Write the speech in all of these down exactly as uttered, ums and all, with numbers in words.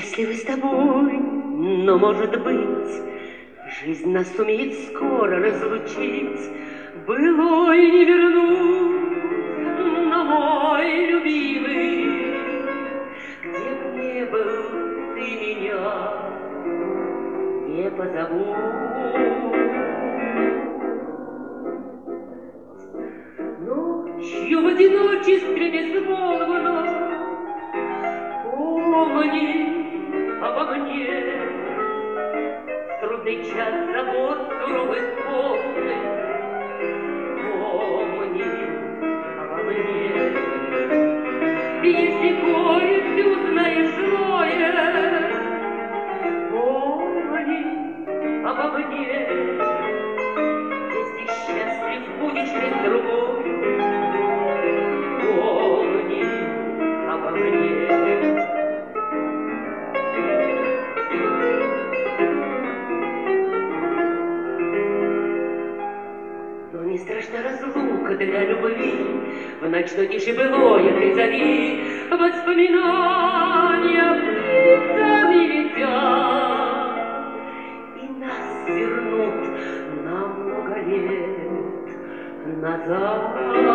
счастливы с тобой, но, может быть, жизнь нас сумеет скоро разлучить. Былой не вернуть, но мой любимый, где б не был, ты меня не позабудь. Ночью в одиночестве безмолвно помни обо мне. В трудный час забот суровых полных помни обо мне. И если горе ты узнаешь злое, помни обо мне. Если счастлив будешь ты с другой, помни обо мне. Не страшна разлука для любви, в ночной тиши былой этой зари воспоминания птицами летят и нас вернут на много лет назад.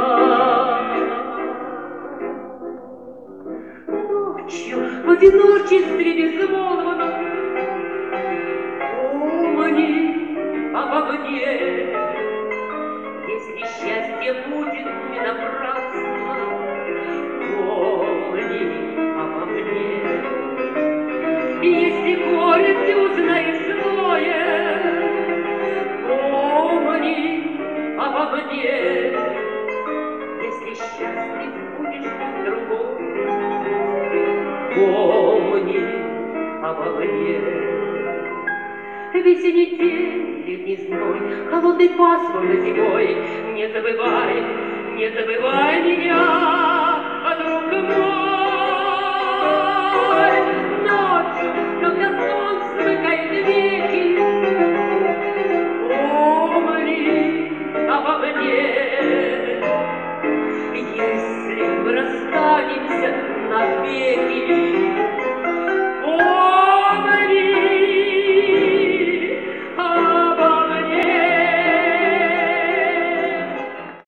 Ночью в одиночестве безмолвно помни обо мне. Если счастье будет не напрасно, помни обо мне. И если горе ты узнаешь злое, помни обо мне. Если счастлив будешь ты с другой, помни обо мне. Весенний день, летний зной, холодный пасмурный зимой, не забывай, не забывай меня, друг мой. Ночью, когда солнце смыкает веки, помни обо мне. Если мы расстанемся